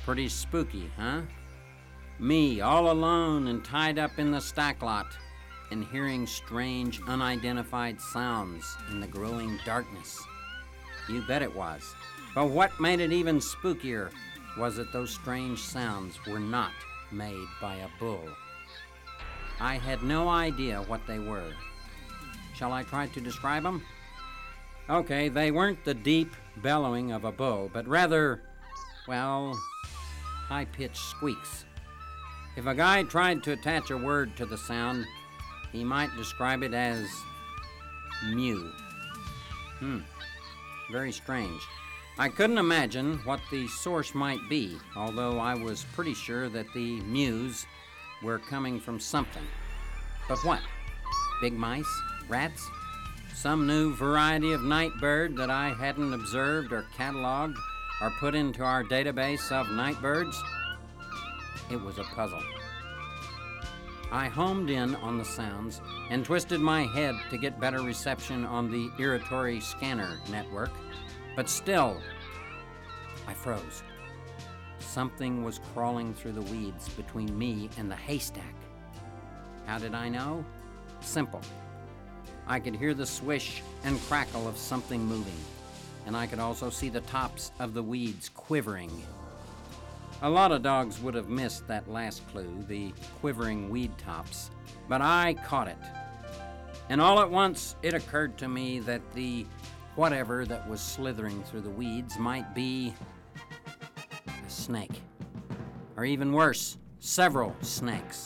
Pretty spooky, huh? Me, all alone and tied up in the stack lot, and hearing strange, unidentified sounds in the growing darkness. You bet it was. But what made it even spookier was that those strange sounds were not made by a bull. I had no idea what they were. Shall I try to describe them? Okay, they weren't the deep bellowing of a bull, but rather, well, high-pitched squeaks. If a guy tried to attach a word to the sound, he might describe it as mew. Very strange. I couldn't imagine what the source might be, although I was pretty sure that the mews were coming from something. But what? Big mice? Rats? Some new variety of night bird that I hadn't observed or cataloged or put into our database of night birds? It was a puzzle. I homed in on the sounds and twisted my head to get better reception on the irritory scanner network, but still, I froze. Something was crawling through the weeds between me and the haystack. How did I know? Simple. I could hear the swish and crackle of something moving, and I could also see the tops of the weeds quivering. A lot of dogs would have missed that last clue, the quivering weed tops, but I caught it. And all at once it occurred to me that the whatever that was slithering through the weeds might be a snake. Or even worse, several snakes.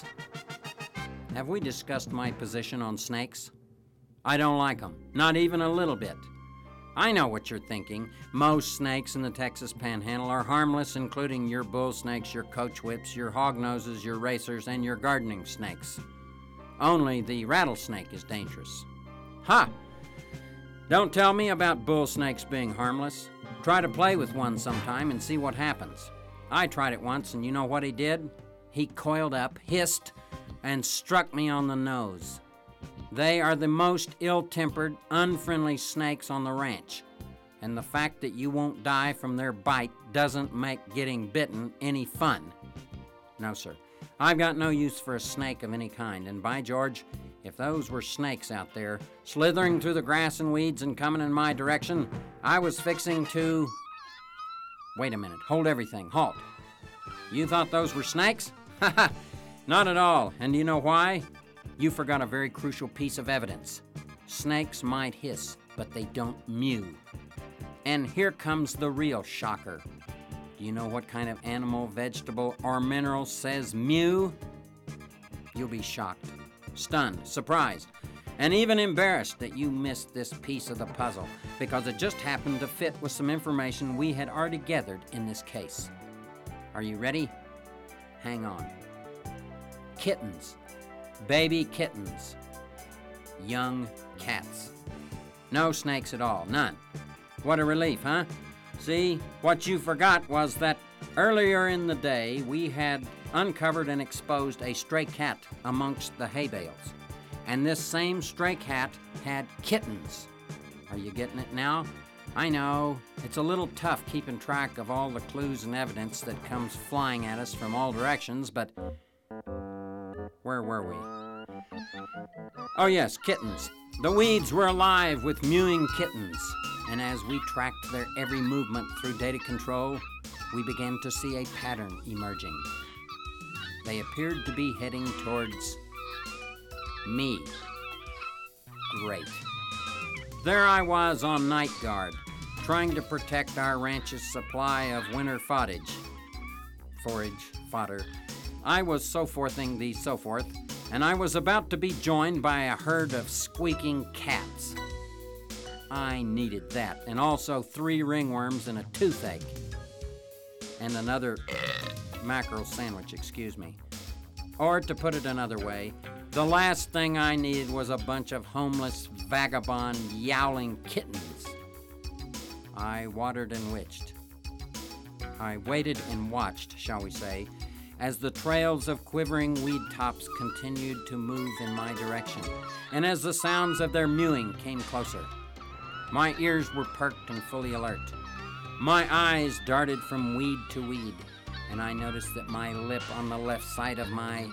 Have we discussed my position on snakes? I don't like them, not even a little bit. I know what you're thinking. Most snakes in the Texas Panhandle are harmless, including your bull snakes, your coach whips, your hog noses, your racers, and your gardening snakes. Only the rattlesnake is dangerous. Ha! Don't tell me about bull snakes being harmless. Try to play with one sometime and see what happens. I tried it once, and you know what he did? He coiled up, hissed, and struck me on the nose. They are the most ill-tempered, unfriendly snakes on the ranch, and the fact that you won't die from their bite doesn't make getting bitten any fun. No, sir. I've got no use for a snake of any kind, and by George, if those were snakes out there, slithering through the grass and weeds and coming in my direction, I was fixing to... Wait a minute. Hold everything. Halt. You thought those were snakes? Ha ha! Not at all. And do you know why? You forgot a very crucial piece of evidence. Snakes might hiss, but they don't mew. And here comes the real shocker. Do you know what kind of animal, vegetable, or mineral says mew? You'll be shocked, stunned, surprised, and even embarrassed that you missed this piece of the puzzle because it just happened to fit with some information we had already gathered in this case. Are you ready? Hang on. Kittens. Baby kittens. Young cats. No snakes at all. None. What a relief, huh? See, what you forgot was that earlier in the day we had uncovered and exposed a stray cat amongst the hay bales. And this same stray cat had kittens. Are you getting it now? I know, it's a little tough keeping track of all the clues and evidence that comes flying at us from all directions, but... Where were we? Oh yes, kittens. The weeds were alive with mewing kittens, and as we tracked their every movement through data control, we began to see a pattern emerging. They appeared to be heading towards me. Great. There I was on night guard, trying to protect our ranch's supply of winter fodder. I was so-forthing the so-forth, and I was about to be joined by a herd of squeaking cats. I needed that, and also 3 ringworms and a toothache. And another mackerel sandwich, excuse me. Or to put it another way, the last thing I needed was a bunch of homeless, vagabond, yowling kittens. I watered and witched. I waited and watched, shall we say, as the trails of quivering weed tops continued to move in my direction, and as the sounds of their mewing came closer. My ears were perked and fully alert. My eyes darted from weed to weed, and I noticed that my lip on the left side of my,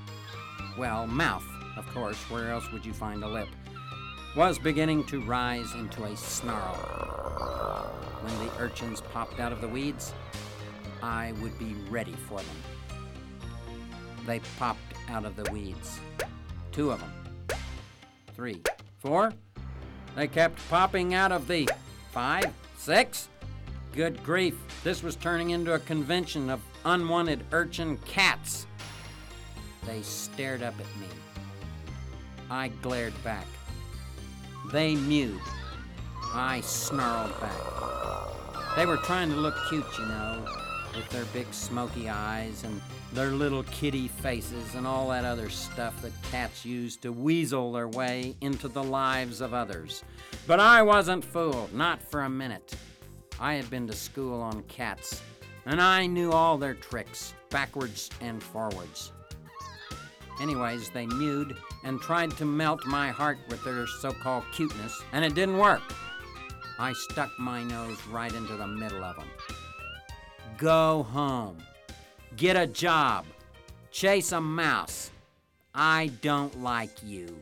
mouth, of course, where else would you find a lip, was beginning to rise into a snarl. When the urchins popped out of the weeds, I would be ready for them. They popped out of the weeds. 2 of them. 3, 4. They kept popping out of the 5, 6. Good grief, this was turning into a convention of unwanted urchin cats. They stared up at me. I glared back. They mewed. I snarled back. They were trying to look cute, with their big smoky eyes and their little kitty faces and all that other stuff that cats use to weasel their way into the lives of others. But I wasn't fooled, not for a minute. I had been to school on cats, and I knew all their tricks, backwards and forwards. Anyways, they mewed and tried to melt my heart with their so-called cuteness, and it didn't work. I stuck my nose right into the middle of them. Go home. Get a job. Chase a mouse. I don't like you.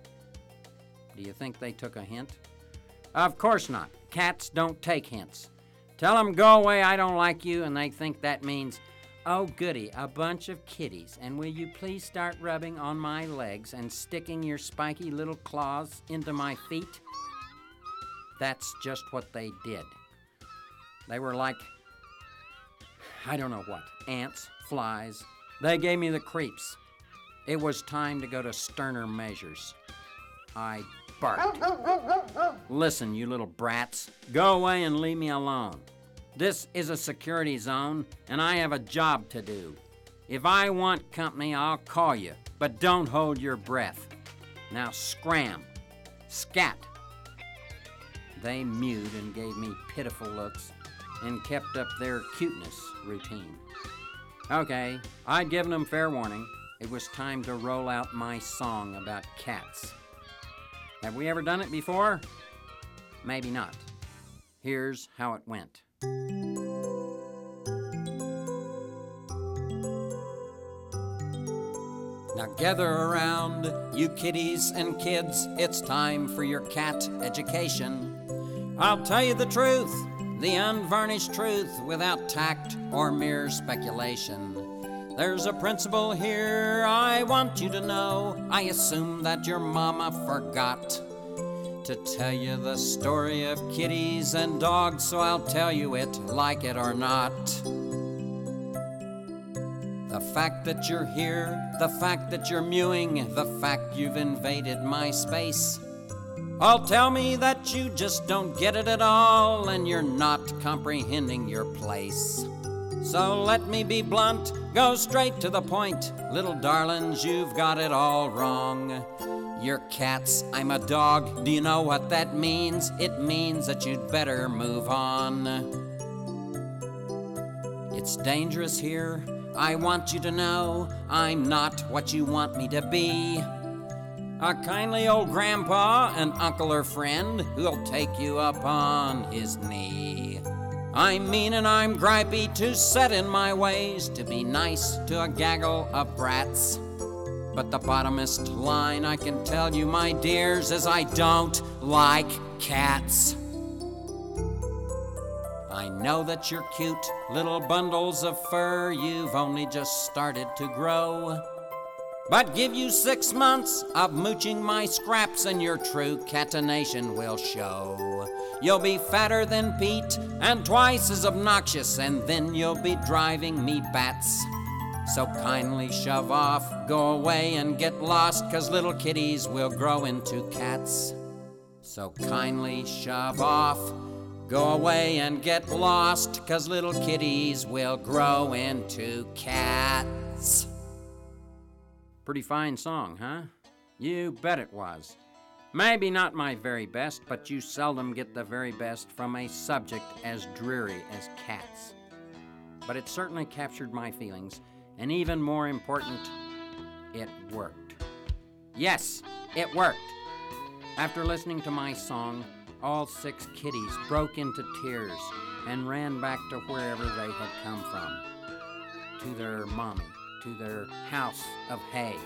Do you think they took a hint? Of course not. Cats don't take hints. Tell them, go away, I don't like you, and they think that means, oh goody, a bunch of kitties, and will you please start rubbing on my legs and sticking your spiky little claws into my feet? That's just what they did. They were like, I don't know what, ants, flies. They gave me the creeps. It was time to go to sterner measures. I barked. Listen, you little brats, go away and leave me alone. This is a security zone, and I have a job to do. If I want company, I'll call you, but don't hold your breath. Now scram. Scat. They mewed and gave me pitiful looks and kept up their cuteness routine. Okay, I'd given them fair warning. It was time to roll out my song about cats. Have we ever done it before? Maybe not. Here's how it went. Now gather around, you kiddies and kids, it's time for your cat education. I'll tell you the truth, the unvarnished truth, without tact or mere speculation. There's a principle here I want you to know. I assume that your mama forgot to tell you the story of kitties and dogs, so I'll tell you it, like it or not. The fact that you're here, the fact that you're mewing, the fact you've invaded my space, all tell me that you just don't get it at all, and you're not comprehending your place. So let me be blunt, go straight to the point. Little darlings, you've got it all wrong. You're cats, I'm a dog. Do you know what that means? It means that you'd better move on. It's dangerous here, I want you to know. I'm not what you want me to be. A kindly old grandpa, an uncle or friend who'll take you up on his knee. I'm mean and I'm gripey, too set in my ways to be nice to a gaggle of brats. But the bottomest line I can tell you, my dears, is I don't like cats. I know that you're cute, little bundles of fur, you've only just started to grow. But give you 6 months of mooching my scraps and your true catenation will show. You'll be fatter than Pete and twice as obnoxious, and then you'll be driving me bats. So kindly shove off, go away and get lost, 'cause little kitties will grow into cats. So kindly shove off, go away and get lost, 'cause little kitties will grow into cats. Pretty fine song, huh? You bet it was. Maybe not my very best, but you seldom get the very best from a subject as dreary as cats. But it certainly captured my feelings, and even more important, it worked. Yes, it worked. After listening to my song, all 6 kitties broke into tears and ran back to wherever they had come from. their mommy, to their house of hay.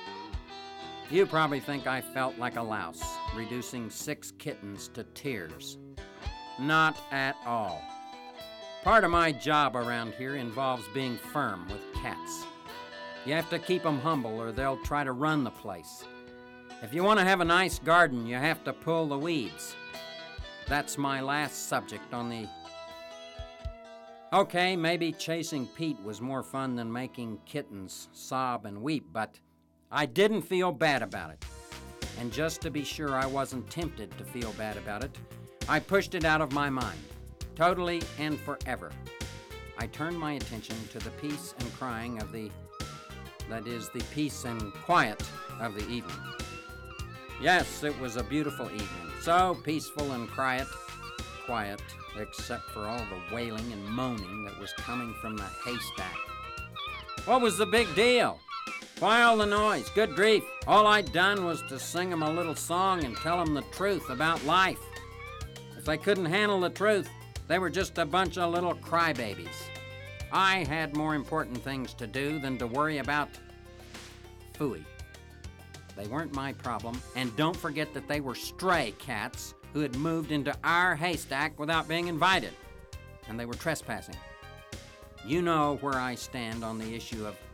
You probably think I felt like a louse, reducing 6 kittens to tears. Not at all. Part of my job around here involves being firm with cats. You have to keep them humble or they'll try to run the place. If you want to have a nice garden, you have to pull the weeds. That's my last subject on the... Okay, maybe chasing Pete was more fun than making kittens sob and weep, but I didn't feel bad about it. And just to be sure I wasn't tempted to feel bad about it, I pushed it out of my mind, totally and forever. I turned my attention to the peace and crying of the peace and quiet of the evening. Yes, it was a beautiful evening, so peaceful and quiet, except for all the wailing and moaning that was coming from the haystack. What was the big deal? Why all the noise? Good grief. All I'd done was to sing them a little song and tell them the truth about life. If they couldn't handle the truth, they were just a bunch of little crybabies. I had more important things to do than to worry about phooey. They weren't my problem, and don't forget that they were stray cats who had moved into our haystack without being invited, and they were trespassing. You know where I stand on the issue of...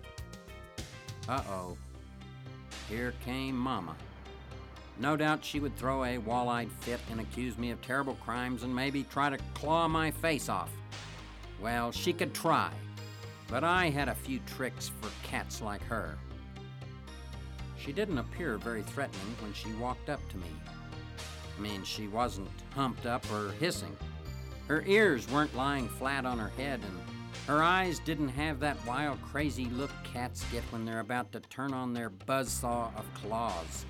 Uh-oh. Here came Mama. No doubt she would throw a wall-eyed fit and accuse me of terrible crimes and maybe try to claw my face off. Well, she could try, but I had a few tricks for cats like her. She didn't appear very threatening when she walked up to me. I mean, she wasn't humped up or hissing. Her ears weren't lying flat on her head, and her eyes didn't have that wild, crazy look cats get when they're about to turn on their buzzsaw of claws.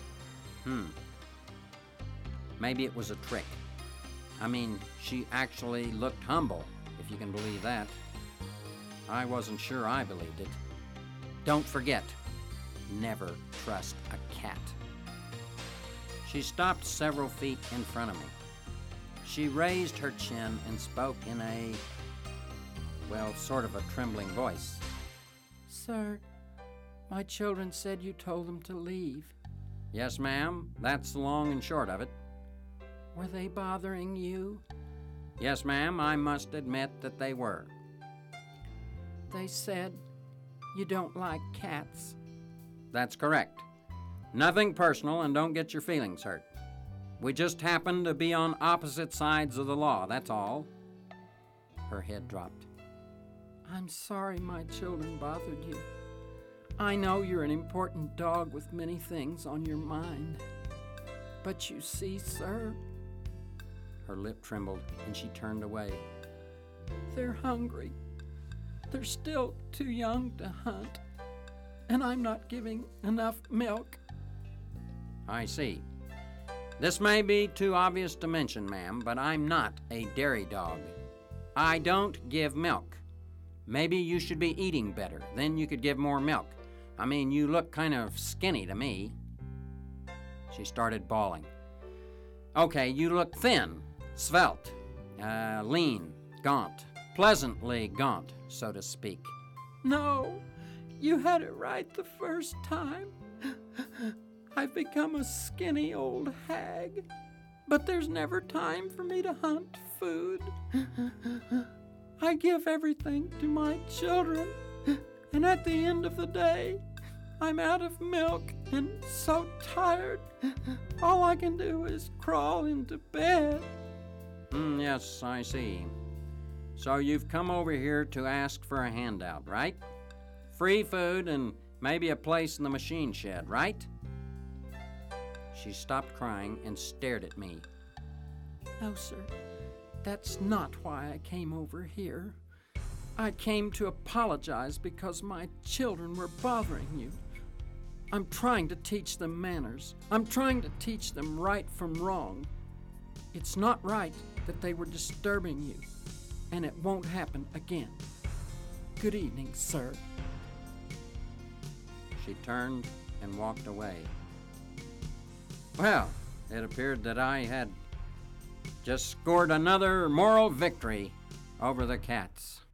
Maybe it was a trick. I mean, she actually looked humble, if you can believe that. I wasn't sure I believed it. Don't forget, never trust a cat. She stopped several feet in front of me. She raised her chin and spoke in a, sort of a trembling voice. Sir, my children said you told them to leave. Yes, ma'am. That's the long and short of it. Were they bothering you? Yes, ma'am. I must admit that they were. They said you don't like cats. That's correct. Nothing personal, and don't get your feelings hurt. We just happen to be on opposite sides of the law, that's all. Her head dropped. I'm sorry my children bothered you. I know you're an important dog with many things on your mind. But you see, sir... Her lip trembled, and she turned away. They're hungry. They're still too young to hunt. And I'm not giving enough milk. I see. This may be too obvious to mention, ma'am, but I'm not a dairy dog. I don't give milk. Maybe you should be eating better. Then you could give more milk. I mean, you look kind of skinny to me. She started bawling. Okay, you look thin, svelte, lean, gaunt, pleasantly gaunt, so to speak. No, you had it right the first time. I've become a skinny old hag, but there's never time for me to hunt food. I give everything to my children, and at the end of the day, I'm out of milk and so tired, all I can do is crawl into bed. Yes, I see. So you've come over here to ask for a handout, right? Free food and maybe a place in the machine shed, right? She stopped crying and stared at me. No, sir. That's not why I came over here. I came to apologize because my children were bothering you. I'm trying to teach them manners. I'm trying to teach them right from wrong. It's not right that they were disturbing you, and it won't happen again. Good evening, sir. She turned and walked away. Well, it appeared that I had just scored another moral victory over the cats.